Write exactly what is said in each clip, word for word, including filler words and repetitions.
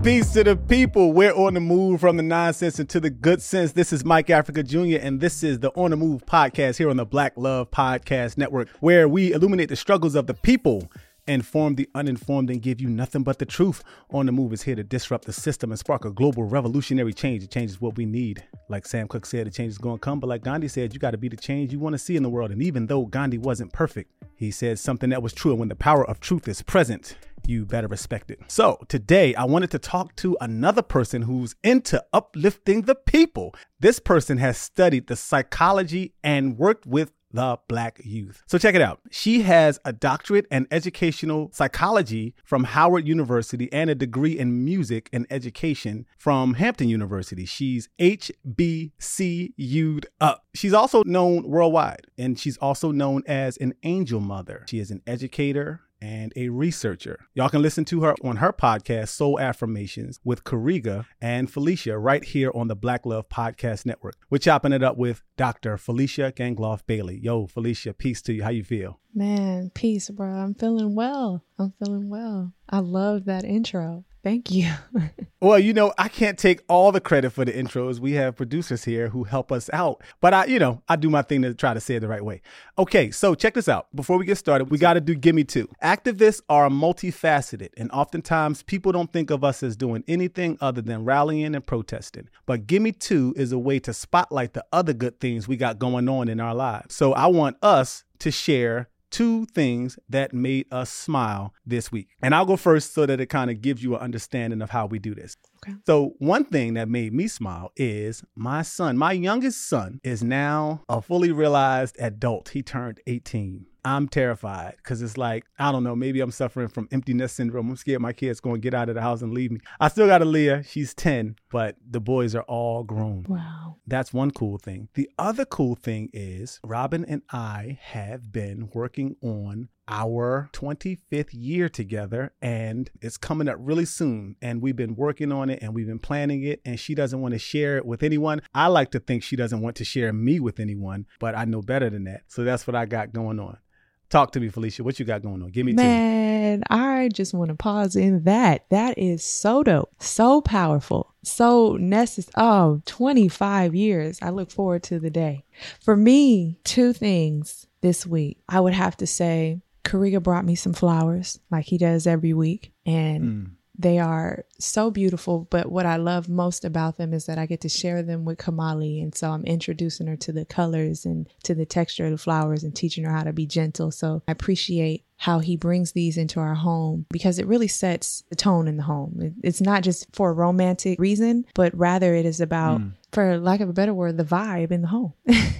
Peace to the people. We're on the move from the nonsense into the good sense. This is Mike Africa Junior and this is the On the Move podcast here on the Black Love Podcast Network, where we illuminate the struggles of the people, inform the uninformed, and give you nothing but the truth. On the Move is here to disrupt the system and spark a global revolutionary change. The change is what we need. Like Sam Cooke said, the change is going to come. But like Gandhi said, you got to be the change you want to see in the world. And even though Gandhi wasn't perfect, he said something that was true. And when the power of truth is present, you better respect it. So today I wanted to talk to another person who's into uplifting the people. This person has studied the psychology and worked with the Black youth. So check it out. She has a doctorate in educational psychology from Howard University and a degree in music and education from Hampton University. She's H B C U'd up. She's also known worldwide, and she's also known as an angel mother. She is an educator and a researcher. Y'all can listen to her on her podcast, Soul Affirmations, with Kariga and Felicia right here on the Black Love Podcast Network. We're chopping it up with Doctor Felicia Gangloff Bailey. Yo, Felicia, peace to you. How you feel? Man, peace, bro. I'm feeling well. I'm feeling well. I love that intro. Thank you. Well, you know, I can't take all the credit for the intros. We have producers here who help us out. But I, you know, I do my thing to try to say it the right way. Okay, so check this out. Before we get started, we got to do Gimme Two. Activists are multifaceted, and oftentimes people don't think of us as doing anything other than rallying and protesting. But Gimme Two is a way to spotlight the other good things we got going on in our lives. So I want us to share two things that made us smile this week. And I'll go first so that it kind of gives you an understanding of how we do this. Okay. So one thing that made me smile is my son. My youngest son is now a fully realized adult. He turned eighteen. I'm terrified because it's like, I don't know, maybe I'm suffering from empty nest syndrome. I'm scared my kid's going to get out of the house and leave me. I still got Aaliyah. She's ten, but the boys are all grown. Wow. That's one cool thing. The other cool thing is Robin and I have been working on our twenty-fifth year together, and it's coming up really soon. And we've been working on it and we've been planning it, and she doesn't want to share it with anyone. I like to think she doesn't want to share me with anyone, but I know better than that. So that's what I got going on. Talk to me, Felicia. What you got going on? Give me two. Man, I just want to pause in that. That is so dope, so powerful, so necessary. Oh, twenty-five years. I look forward to the day. For me, two things this week. I would have to say Kariga brought me some flowers like he does every week. And mm. they are so beautiful. But what I love most about them is that I get to share them with Kamali. And so I'm introducing her to the colors and to the texture of the flowers and teaching her how to be gentle. So I appreciate how he brings these into our home because it really sets the tone in the home. It's not just for a romantic reason, but rather it is about, mm. for lack of a better word, the vibe in the home.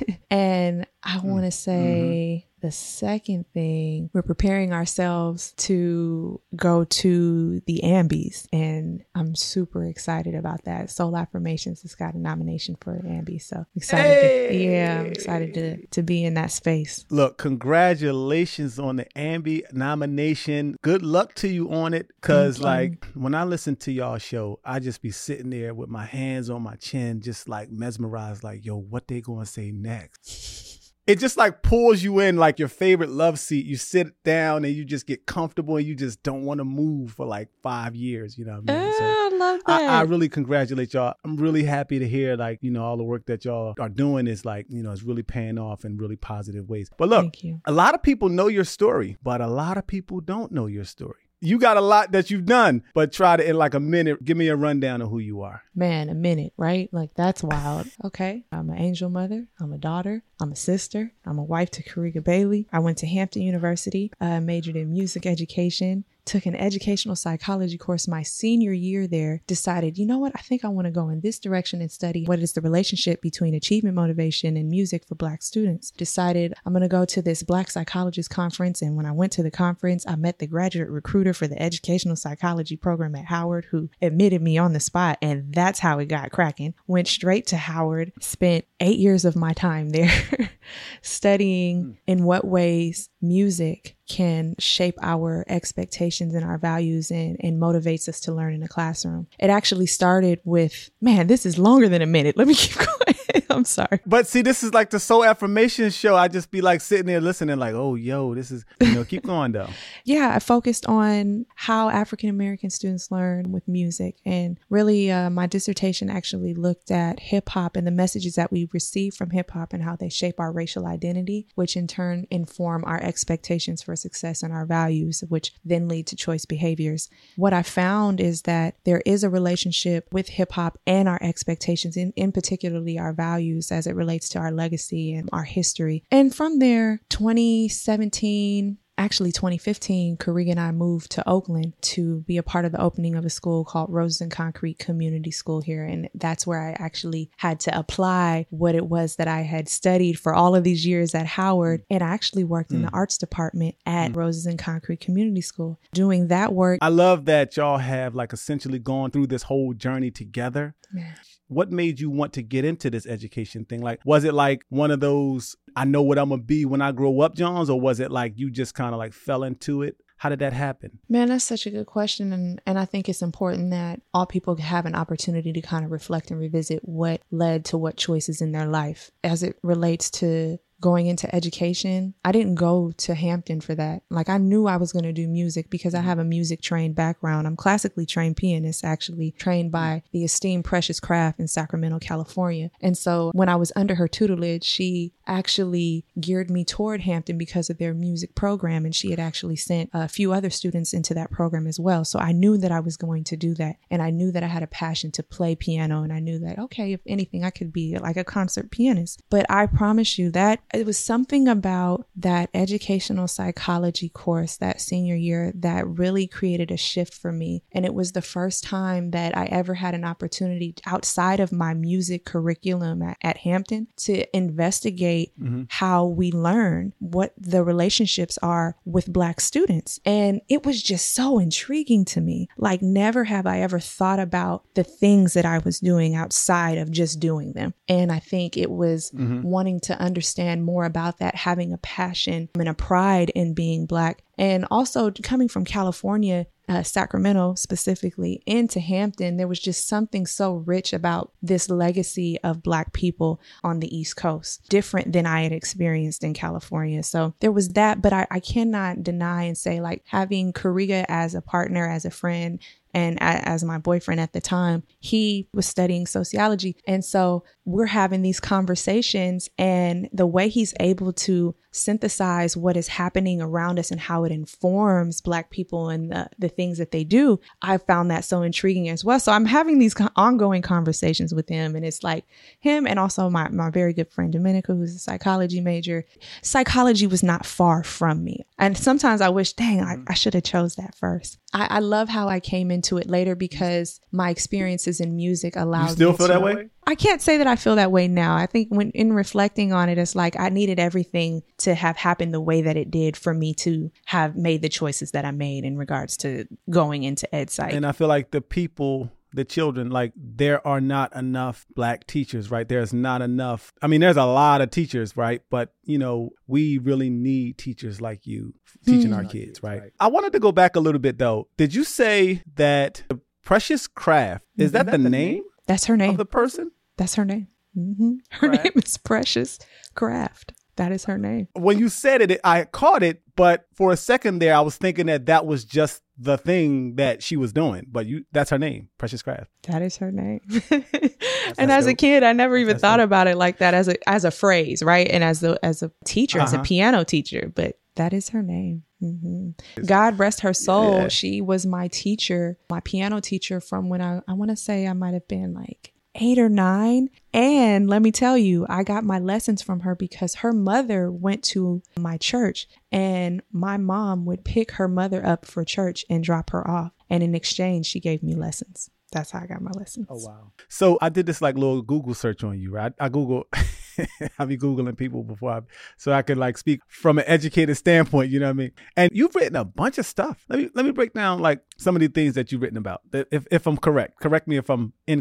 And I want to say mm-hmm. the second thing, we're preparing ourselves to go to the Ambies, and I'm super excited about that. Soul Affirmations has got a nomination for Ambies, so excited. Hey! To, yeah, I'm excited to, to be in that space. Look, congratulations on the Ambie nomination. Good luck to you on it, because like when I listen to y'all show, I just be sitting there with my hands on my chin, just like mesmerized, like, yo, what they gonna say next? It just like pulls you in like your favorite love seat. You sit down and you just get comfortable and you just don't want to move for like five years. You know what I mean? Uh, so I love that. I, I really congratulate y'all. I'm really happy to hear like, you know, all the work that y'all are doing is like, you know, it's really paying off in really positive ways. But look, Thank you. A lot of people know your story, but a lot of people don't know your story. You got a lot that you've done, but try to, in like a minute, give me a rundown of who you are. Man, a minute, right? Like, that's wild. Okay. I'm an angel mother. I'm a daughter. I'm a sister. I'm a wife to Kariga Bailey. I went to Hampton University, uh, majored in music education, took an educational psychology course my senior year there, decided, you know what, I think I want to go in this direction and study what is the relationship between achievement motivation and music for Black students. Decided I'm going to go to this Black psychologist conference. And when I went to the conference, I met the graduate recruiter for the educational psychology program at Howard, who admitted me on the spot. And that's how it got cracking. Went straight to Howard, spent eight years of my time there studying in what ways music can shape our expectations and our values and, and motivates us to learn in the classroom. It actually started with, man, this is longer than a minute. Let me keep going. I'm sorry. But see, this is like the Soul Affirmation show. I just be like sitting there listening like, oh, yo, this is, you know, keep going though. Yeah, I focused on how African-American students learn with music. And really, uh, my dissertation actually looked at hip hop and the messages that we receive from hip hop and how they shape our racial identity, which in turn inform our expectations for success and our values, which then lead to choice behaviors. What I found is that there is a relationship with hip hop and our expectations, in, in particularly our values as it relates to our legacy and our history. And from there, twenty seventeen, actually twenty fifteen, Kariga and I moved to Oakland to be a part of the opening of a school called Roses and Concrete Community School here. And that's where I actually had to apply what it was that I had studied for all of these years at Howard. And I actually worked mm. in the arts department at mm. Roses and Concrete Community School doing that work. I love that y'all have like essentially gone through this whole journey together. Yeah. What made you want to get into this education thing? Like, was it like one of those, I know what I'm going to be when I grow up, Johns? Or was it like you just kind of like fell into it? How did that happen? Man, that's such a good question. And, and I think it's important that all people have an opportunity to kind of reflect and revisit what led to what choices in their life as it relates to going into education. I didn't go to Hampton for that. Like, I knew I was going to do music because I have a music trained background. I'm classically trained pianist, actually trained by the esteemed Precious Craft in Sacramento, California. And so when I was under her tutelage, she actually geared me toward Hampton because of their music program. And she had actually sent a few other students into that program as well. So I knew that I was going to do that. And I knew that I had a passion to play piano. And I knew that, okay, if anything, I could be like a concert pianist. But I promise you that it was something about that educational psychology course that senior year that really created a shift for me. And it was the first time that I ever had an opportunity outside of my music curriculum at, at Hampton to investigate mm-hmm. how we learn, what the relationships are with Black students. And it was just so intriguing to me. Like, never have I ever thought about the things that I was doing outside of just doing them. And I think it was mm-hmm. wanting to understand more about that, having a passion and a pride in being Black. And also coming from California, uh, Sacramento specifically, into Hampton, there was just something so rich about this legacy of Black people on the East Coast, different than I had experienced in California. So there was that, but I, I cannot deny and say, like, having Kariga as a partner, as a friend, and as my boyfriend at the time, he was studying sociology. And so we're having these conversations, and the way he's able to synthesize what is happening around us and how it informs Black people and the, the things that they do, I found that so intriguing as well. So I'm having these co- ongoing conversations with him, and it's like him and also my, my very good friend Dominica, who's a psychology major. Psychology was not far from me. And sometimes I wish, dang, I, I should have chose that first. I, I love how I came into it later because my experiences in music allowed me to. You still feel that way? I can't say that I feel that way now. I think when in reflecting on it, it's like I needed everything to have happened the way that it did for me to have made the choices that I made in regards to going into ed psych. And I feel like the people, the children, like, there are not enough Black teachers, right? There's not enough. I mean, there's a lot of teachers, right? But, you know, we really need teachers like you teaching mm. our kids, right? right? I wanted to go back a little bit, though. Did you say that Precious Craft, is that, that the, the name? name? That's her name. Of the person? That's her name. Mm-hmm. Her Craft. name is Precious Craft. That is her name. When you said it, I caught it, but for a second there, I was thinking that that was just the thing that she was doing. But you, that's her name, Precious Craft. That is her name. And as dope. a kid, I never even that's thought dope. about it like that as a as a phrase, right? And as a as a teacher, uh-huh. as a piano teacher, but that is her name. Mm-hmm. God rest her soul. Yeah. She was my teacher, my piano teacher from when I, I want to say I might have been like eight or nine. And let me tell you, I got my lessons from her because her mother went to my church, and my mom would pick her mother up for church and drop her off. And in exchange, she gave me lessons. That's how I got my lessons. Oh, wow. So I did this like little Google search on you, right? I Google, I be Googling people before I, so I could like speak from an educated standpoint, you know what I mean? And you've written a bunch of stuff. Let me, let me break down like some of the things that you've written about. If, if I'm correct, correct me if I'm incorrect.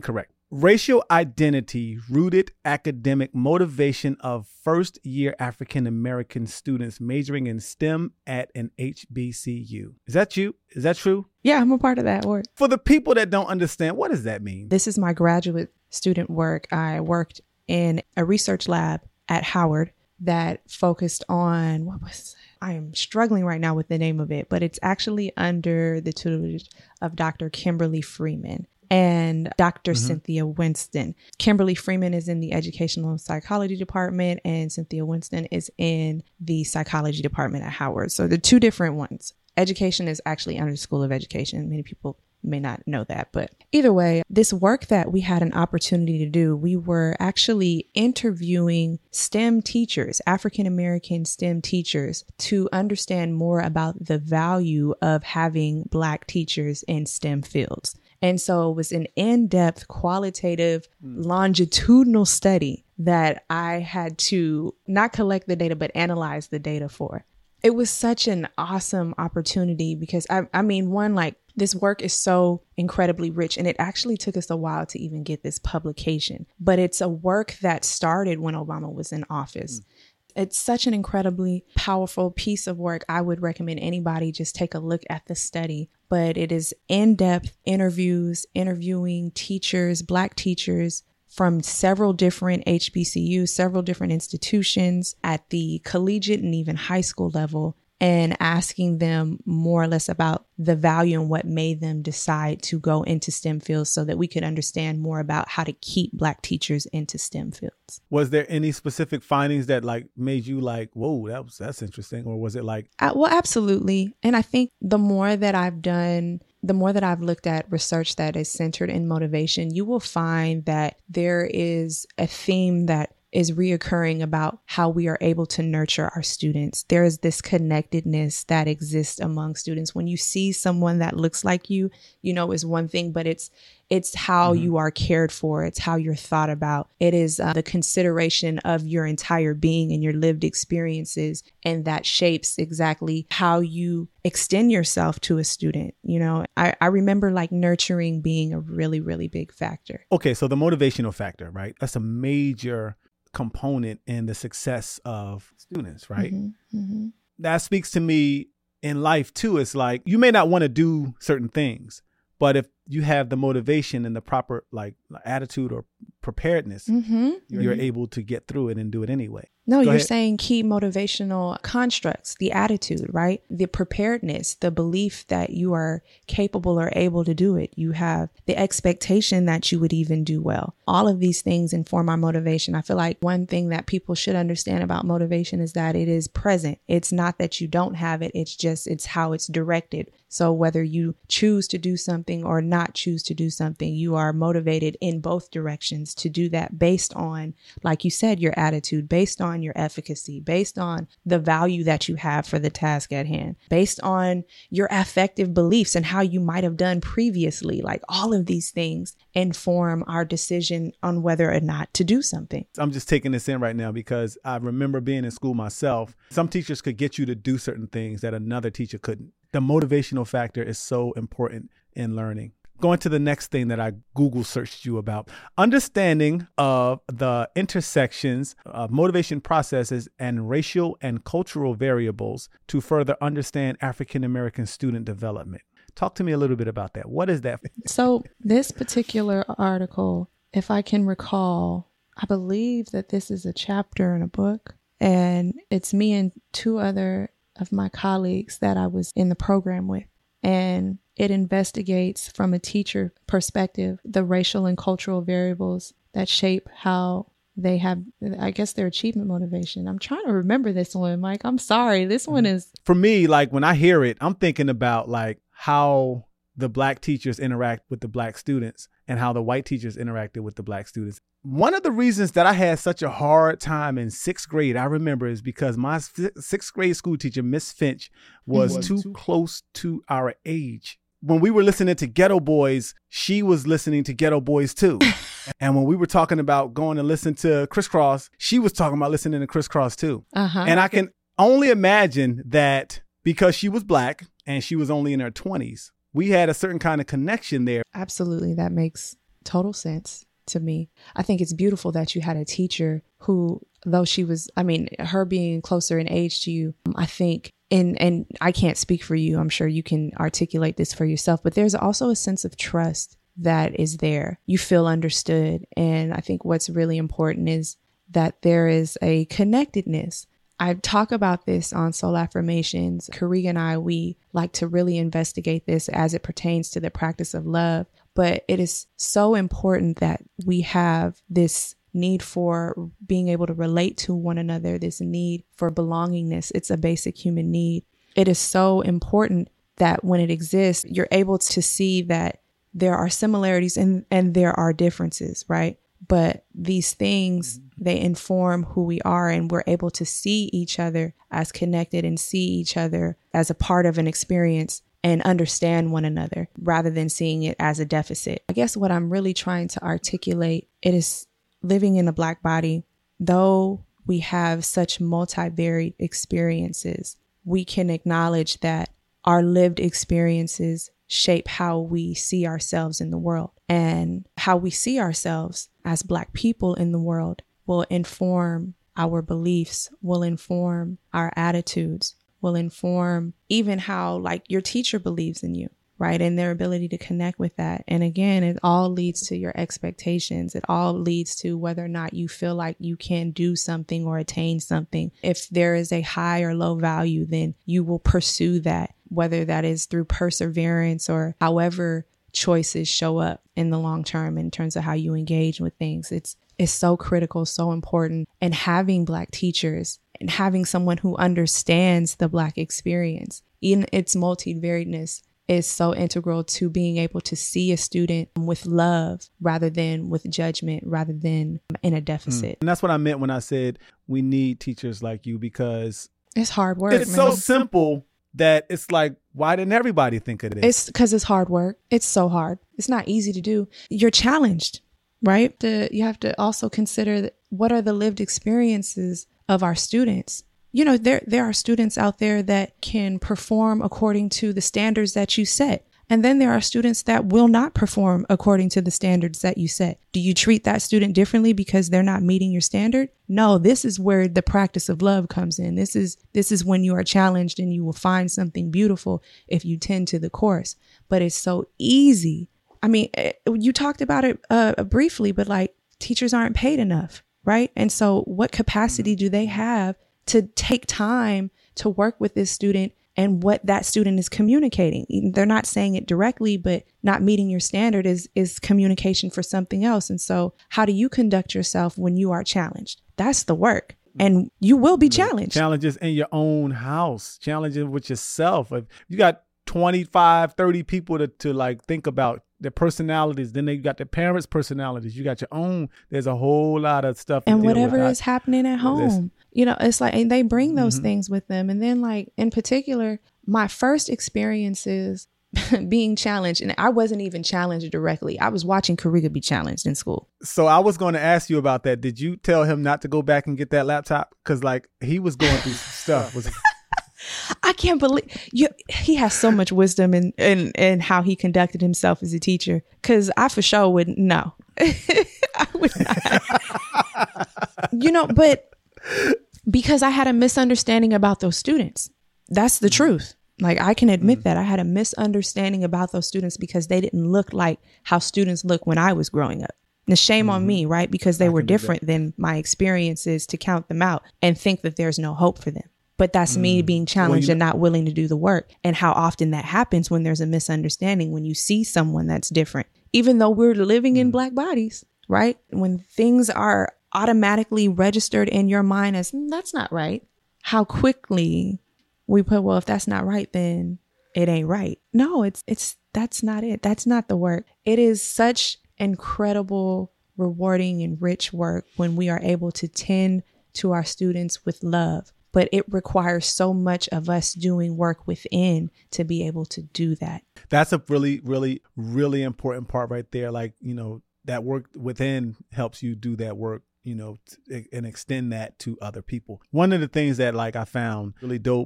Racial identity rooted academic motivation of first year African American students majoring in STEM at an H B C U. Is that you? Is that true? Yeah, I'm a part of that work. For the people that don't understand, what does that mean? This is my graduate student work. I worked in a research lab at Howard that focused on, what was, I am struggling right now with the name of it, but it's actually under the tutelage of Doctor Kimberly Freeman and Doctor Mm-hmm. Cynthia Winston. Kimberly Freeman is in the educational psychology department and Cynthia Winston is in the psychology department at Howard. So they're two different ones. Education is actually under the School of Education. Many people may not know that, but either way, this work that we had an opportunity to do, we were actually interviewing STEM teachers, African-American STEM teachers, to understand more about the value of having Black teachers in STEM fields. And so it was an in-depth, qualitative, longitudinal study that I had to not collect the data, but analyze the data for. It was such an awesome opportunity because, I, I mean, one, like, this work is so incredibly rich, and it actually took us a while to even get this publication. But it's a work that started when Obama was in office. Mm. It's such an incredibly powerful piece of work. I would recommend anybody just take a look at the study. But it is in-depth interviews, interviewing teachers, Black teachers from several different H B C Us, several different institutions at the collegiate and even high school level, and asking them more or less about the value and what made them decide to go into STEM fields so that we could understand more about how to keep Black teachers into STEM fields. Was there any specific findings that like made you like, whoa, that was, that's interesting? Or was it like? Uh, well, absolutely. And I think the more that I've done, the more that I've looked at research that is centered in motivation, you will find that there is a theme that is reoccurring about how we are able to nurture our students. There is this connectedness that exists among students. When you see someone that looks like you, you know, is one thing, but it's it's how mm-hmm. you are cared for. It's how you're thought about. It is uh, the consideration of your entire being and your lived experiences. And that shapes exactly how you extend yourself to a student. You know, I, I remember like nurturing being a really, really big factor. Okay, so the motivational factor, right? That's a major component in the success of students, right? Mm-hmm, mm-hmm. That speaks to me in life too. It's like you may not want to do certain things, but if you have the motivation and the proper like attitude or preparedness, mm-hmm. you're mm-hmm. able to get through it and do it anyway. No, Go you're ahead. saying key motivational constructs, the attitude, right? The preparedness, the belief that you are capable or able to do it. You have the expectation that you would even do well. All of these things inform our motivation. I feel like one thing that people should understand about motivation is that it is present. It's not that you don't have it. It's just, it's how it's directed. So whether you choose to do something or not choose to do something, you are motivated in both directions to do that based on, like you said, your attitude, based on your efficacy, based on the value that you have for the task at hand, based on your affective beliefs and how you might have done previously. Like all of these things inform our decision on whether or not to do something. I'm just taking this in right now because I remember being in school myself. Some teachers could get you to do certain things that another teacher couldn't. The motivational factor is so important in learning. Going to the next thing that I Google searched you about, understanding of the intersections of motivation processes and racial and cultural variables to further understand African American student development. Talk to me a little bit about that. What is that? So this particular article, if I can recall, I believe that this is a chapter in a book, and it's me and two other of my colleagues that I was in the program with. And it investigates from a teacher perspective the racial and cultural variables that shape how they have, I guess, their achievement motivation. I'm trying to remember this one, Mike. I'm sorry. This one is. For me, like when I hear it, I'm thinking about like how the Black teachers interact with the Black students and how the white teachers interacted with the Black students. One of the reasons that I had such a hard time in sixth grade, I remember, is because my sixth grade school teacher, Miss Finch, was, was too, too close to our age. When we were listening to Ghetto Boys, she was listening to Ghetto Boys too. And when we were talking about going to listen to Criss Cross, she was talking about listening to Criss Cross too. Uh-huh. And I can only imagine that because she was Black and she was only in her twenties, we had a certain kind of connection there. Absolutely. That makes total sense. to me. I think it's beautiful that you had a teacher who, though she was, I mean, her being closer in age to you, I think, and, and I can't speak for you. I'm sure you can articulate this for yourself, but there's also a sense of trust that is there. You feel understood. And I think what's really important is that there is a connectedness. I talk about this on Soul Affirmations. Kariga and I, we like to really investigate this as it pertains to the practice of love. But it is so important that we have this need for being able to relate to one another, this need for belongingness. It's a basic human need. It is so important that when it exists, you're able to see that there are similarities and, and there are differences, right? But these things, they inform who we are, and we're able to see each other as connected and see each other as a part of an experience and understand one another rather than seeing it as a deficit. I guess what I'm really trying to articulate, it is living in a Black body, though we have such multi-varied experiences, we can acknowledge that our lived experiences shape how we see ourselves in the world, and how we see ourselves as Black people in the world will inform our beliefs, will inform our attitudes, will inform even how like your teacher believes in you, right? And their ability to connect with that. And again, it all leads to your expectations. It all leads to whether or not you feel like you can do something or attain something. If there is a high or low value, then you will pursue that, whether that is through perseverance or however choices show up in the long term in terms of how you engage with things. It's it's so critical, so important. And having Black teachers and having someone who understands the Black experience in its multivariedness is so integral to being able to see a student with love rather than with judgment, rather than in a deficit. Mm. And that's what I meant when I said we need teachers like you, because it's hard work. It's man. so simple that it's like, why didn't everybody think of this? It's because it's hard work. It's so hard. It's not easy to do. You're challenged, right? The, you have to also consider what are the lived experiences of our students. You know, there there are students out there that can perform according to the standards that you set. And then there are students that will not perform according to the standards that you set. Do you treat that student differently because they're not meeting your standard? No, this is where the practice of love comes in. This is this is when you are challenged, and you will find something beautiful if you tend to the course. But it's so easy. I mean, you talked about it uh, briefly, but like teachers aren't paid enough, right? And so what capacity do they have to take time to work with this student and what that student is communicating? They're not saying it directly, but not meeting your standard is, is communication for something else. And so how do you conduct yourself when you are challenged? That's the work. And you will be challenged. Challenges in your own house, challenges with yourself. If you got twenty-five, thirty people to, to like think about their personalities, then they got their parents' personalities. You got your own. There's a whole lot of stuff. And whatever is happening at home, you know, it's like, and they bring those mm-hmm. things with them. And then like, in particular, my first experiences being challenged, and I wasn't even challenged directly. I was watching Kariga be challenged in school. So I was going to ask you about that. Did you tell him not to go back and get that laptop? Because like he was going through stuff. Was I can't believe you. He has so much wisdom in, in, in how he conducted himself as a teacher. Cause I for sure wouldn't know. I would not. You know, but because I had a misunderstanding about those students. That's the truth. Like I can admit mm. that I had a misunderstanding about those students because they didn't look like how students look when I was growing up. Now, shame mm-hmm. on me, right? Because they I were different than my experiences to count them out and think that there's no hope for them. But that's mm. me being challenged well, and not willing to do the work. And how often that happens when there's a misunderstanding, when you see someone that's different, even though we're living mm. in Black bodies, right? When things are automatically registered in your mind as mm, that's not right. How quickly we put, well, if that's not right, then it ain't right. No, it's, it's, that's not it. That's not the work. It is such incredible, rewarding and rich work when we are able to tend to our students with love. But it requires so much of us doing work within to be able to do that. That's a really, really, really important part right there. Like, you know, that work within helps you do that work, you know, t- and extend that to other people. One of the things that like I found really dope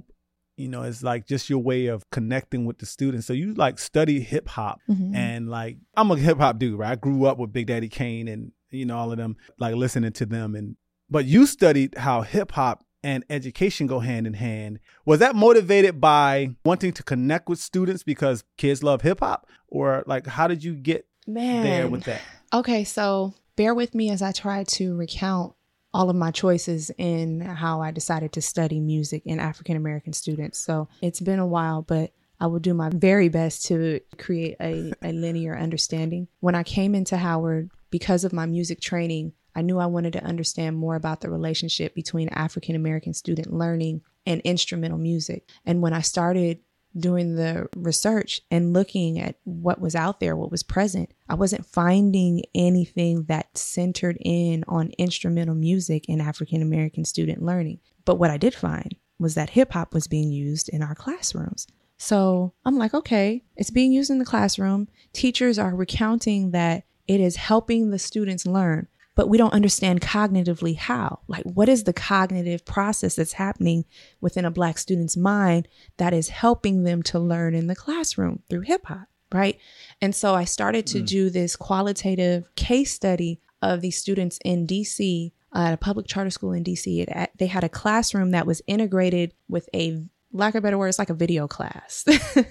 you know, it's like just your way of connecting with the students. So you like study hip hop mm-hmm. and like, I'm a hip hop dude, right? I grew up with Big Daddy Kane and, you know, all of them, like listening to them. And, but you studied how hip hop and education go hand in hand. Was that motivated by wanting to connect with students because kids love hip hop, or like, how did you get Man. there with that? Okay. So bear with me as I try to recount all of my choices in how I decided to study music in African-American students. So it's been a while, but I will do my very best to create a, a linear understanding. When I came into Howard, because of my music training, I knew I wanted to understand more about the relationship between African-American student learning and instrumental music. And when I started doing the research and looking at what was out there, what was present, I wasn't finding anything that centered in on instrumental music in African-American student learning. But what I did find was that hip hop was being used in our classrooms. So I'm like, okay, it's being used in the classroom. Teachers are recounting that it is helping the students learn, but we don't understand cognitively how. Like, what is the cognitive process that's happening within a Black student's mind that is helping them to learn in the classroom through hip hop, right? And so I started to mm. do this qualitative case study of these students in D C, uh, at a public charter school in D C. It, they had a classroom that was integrated with a, lack of a better word, it's like a video class.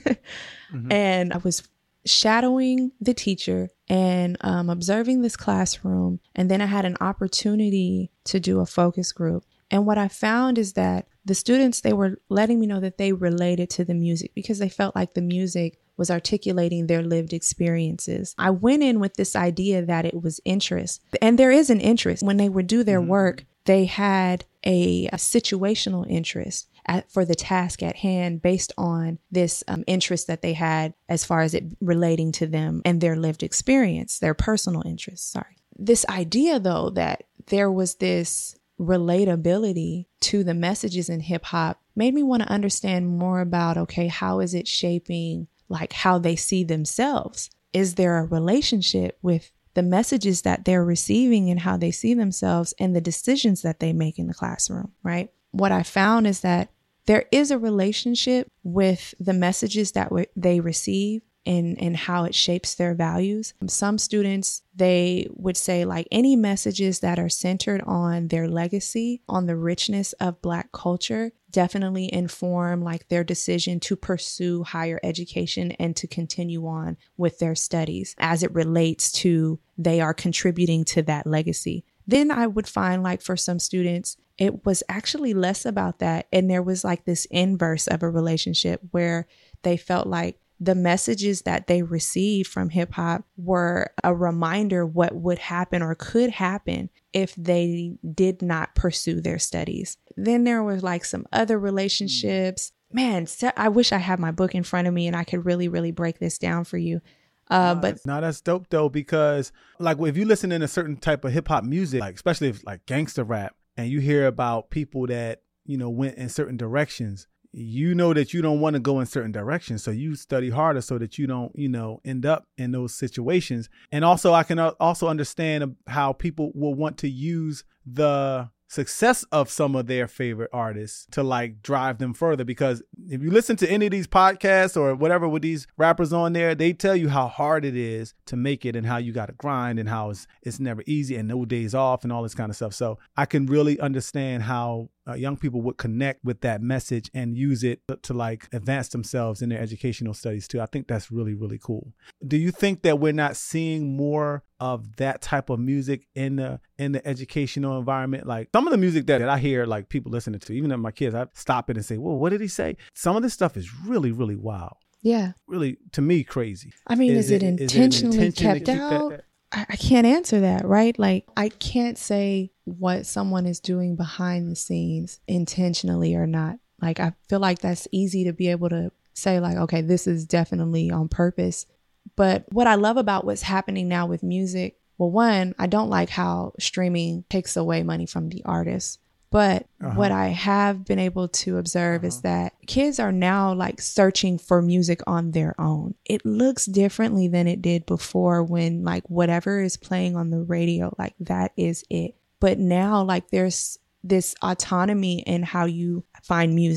mm-hmm. And I was shadowing the teacher and um, observing this classroom. And then I had an opportunity to do a focus group. And what I found is that the students, they were letting me know that they related to the music because they felt like the music was articulating their lived experiences. I went in with this idea that it was interest. And there is an interest. When they would do their mm-hmm. work, they had a, a situational interest at, for the task at hand based on this um, interest that they had as far as it relating to them and their lived experience, their personal interests. Sorry. This idea, though, that there was this relatability to the messages in hip hop made me want to understand more about, okay, how is it shaping like how they see themselves? Is there a relationship with the messages that they're receiving and how they see themselves and the decisions that they make in the classroom, right? What I found is that there is a relationship with the messages that w- they receive and, and how it shapes their values. Some students, they would say like any messages that are centered on their legacy, on the richness of Black culture, definitely inform like their decision to pursue higher education and to continue on with their studies as it relates to they are contributing to that legacy. Then I would find like for some students, it was actually less about that. And there was like this inverse of a relationship where they felt like the messages that they received from hip hop were a reminder what would happen or could happen if they did not pursue their studies. Then there was like some other relationships. Man, I wish I had my book in front of me and I could really, really break this down for you. Uh, but no, that's dope though, because like if you listen in a certain type of hip hop music, like especially if like gangster rap, and you hear about people that, you know, went in certain directions, you know that you don't want to go in certain directions. So you study harder so that you don't, you know, end up in those situations. And also I can also understand how people will want to use the success of some of their favorite artists to like drive them further. Because if you listen to any of these podcasts or whatever with these rappers on there, they tell you how hard it is to make it and how you got to grind and how it's, it's never easy and no days off and all this kind of stuff. So I can really understand how uh, young people would connect with that message and use it to, to like advance themselves in their educational studies too. I think that's really, really cool. Do you think that we're not seeing more of that type of music in the in the educational environment? Like some of the music that, that I hear like people listening to, even at my kids, I stop it and say, well, what did he say? Some of this stuff is really, really wild. Yeah. Really, to me, crazy. I mean, is, is, it, it, intentionally is it intentionally kept out? That, that? I, I can't answer that, right? Like I can't say what someone is doing behind the scenes intentionally or not. Like I feel like that's easy to be able to say like, okay, this is definitely on purpose. But what I love about what's happening now with music, well, one, I don't like how streaming takes away money from the artists. But uh-huh. what I have been able to observe uh-huh. is that kids are now like searching for music on their own. It looks differently than it did before when like whatever is playing on the radio, like that is it. But now like there's this autonomy in how you find music.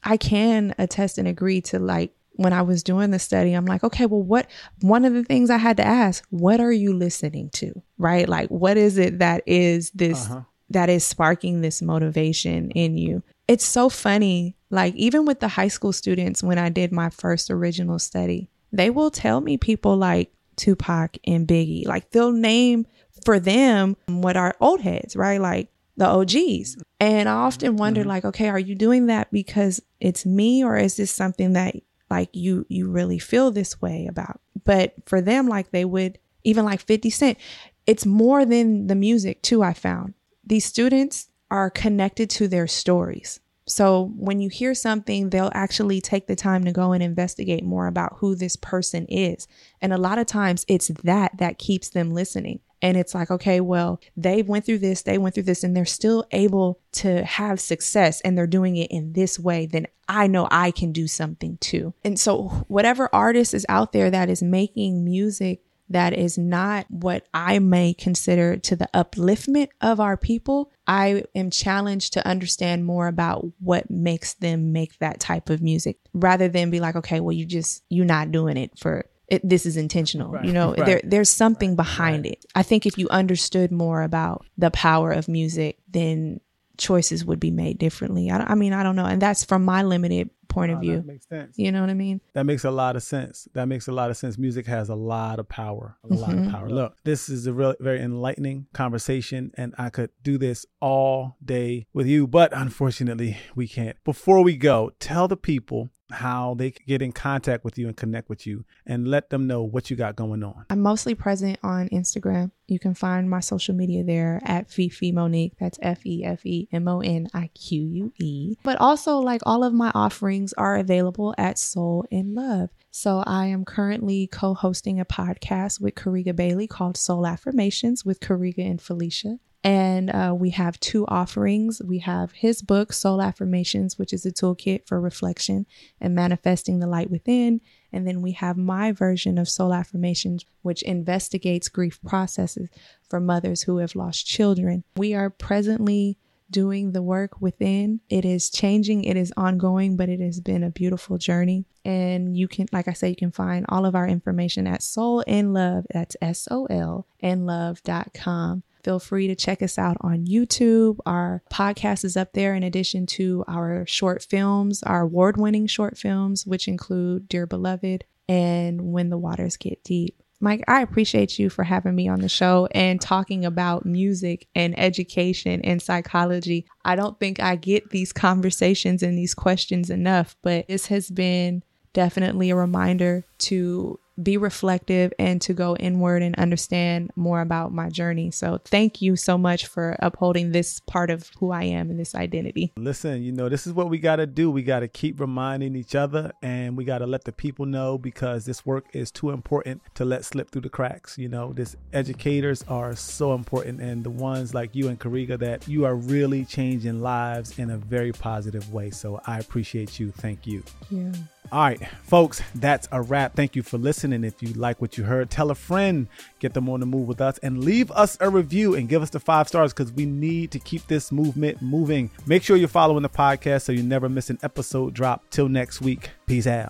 I can attest and agree to, like, when I was doing the study, I'm like, okay, well, what, one of the things I had to ask, what are you listening to? Right? Like, what is it that is this, uh-huh. that is sparking this motivation in you? It's so funny. Like, even with the high school students, when I did my first original study, they will tell me people like Tupac and Biggie, like they'll name for them what are old heads, right? Like the O Gs. And I often wonder, mm-hmm. like, okay, are you doing that because it's me, or is this something that like you, you really feel this way about? But for them, like they would, even like fifty Cent, it's more than the music too. I found these students are connected to their stories. So when you hear something, they'll actually take the time to go and investigate more about who this person is. And a lot of times it's that that keeps them listening. And it's like, okay, well, they went through this, they went through this, and they're still able to have success, and they're doing it in this way, then I know I can do something too. And so whatever artist is out there that is making music that is not what I may consider to the upliftment of our people, I am challenged to understand more about what makes them make that type of music, rather than be like, okay, well, you just, you're not doing it for It, this is intentional. Right, you know, right, there there's something right, behind right. it. I think if you understood more about the power of music, then choices would be made differently. I, I mean, I don't know. And that's from my limited point of oh, view. That makes sense. You know what I mean? That makes a lot of sense. That makes a lot of sense. Music has a lot of power, a mm-hmm. lot of power. Look, this is a real, very enlightening conversation, and I could do this all day with you, but unfortunately we can't. Before we go, tell the people how they can get in contact with you and connect with you, and let them know what you got going on. I'm mostly present on Instagram. You can find my social media there at Fifi Monique. That's F E F E M O N I Q U E. But also, like, all of my offerings are available at Soul in Love. So I am currently co-hosting a podcast with Kariga Bailey called Soul Affirmations with Kariga and Felicia. And uh, we have two offerings. We have his book, Soul Affirmations, which is a toolkit for reflection and manifesting the light within. And then we have my version of Soul Affirmations, which investigates grief processes for mothers who have lost children. We are presently doing the work within. It is changing. It is ongoing, but it has been a beautiful journey. And you can, like I said, you can find all of our information at Soul in Love. That's S O L in love dot com. Feel free to check us out on YouTube. Our podcast is up there in addition to our short films, our award-winning short films, which include Dear Beloved and When the Waters Get Deep. Mike, I appreciate you for having me on the show and talking about music and education and psychology. I don't think I get these conversations and these questions enough, but this has been definitely a reminder to be reflective and to go inward and understand more about my journey. So thank you so much for upholding this part of who I am and this identity. Listen, you know, this is what we got to do. We got to keep reminding each other, and we got to let the people know, because this work is too important to let slip through the cracks. You know, this educators are so important, and the ones like you and Kariga, that you are really changing lives in a very positive way. So I appreciate you. Thank you. Yeah. All right, folks, that's a wrap. Thank you for listening. If you like what you heard, tell a friend, get them on the move with us, and leave us a review and give us the five stars, because we need to keep this movement moving. Make sure you're following the podcast so you never miss an episode drop. Till next week, peace out.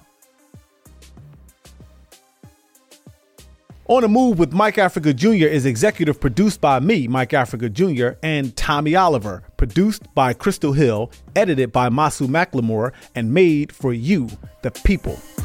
On the Move with Mike Africa Junior is executive produced by me, Mike Africa Junior, and Tommy Oliver. Produced by Crystal Hill, edited by Masu McLemore, and made for you, the people.